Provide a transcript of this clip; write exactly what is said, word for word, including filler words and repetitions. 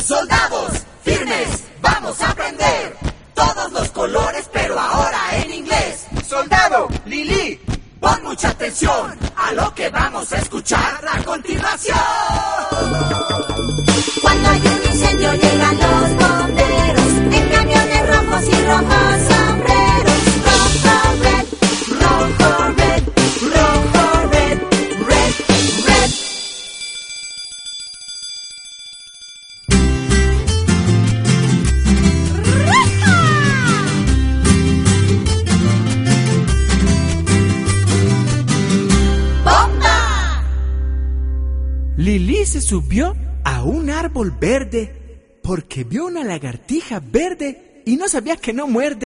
Soldados, firmes, vamos a aprender todos los colores, pero ahora en inglés. Soldado, Lili, pon mucha atención a lo que vamos a escuchar a continuación. Cuando hay un incendio llegan los bomberos en camiones rojos y rojos sombreros. Rojo, red, rojo, red, rojo, red, red, red. ¡Bomba! Lili se subió a un árbol verde porque vio una lagartija verde y no sabía que no muerde.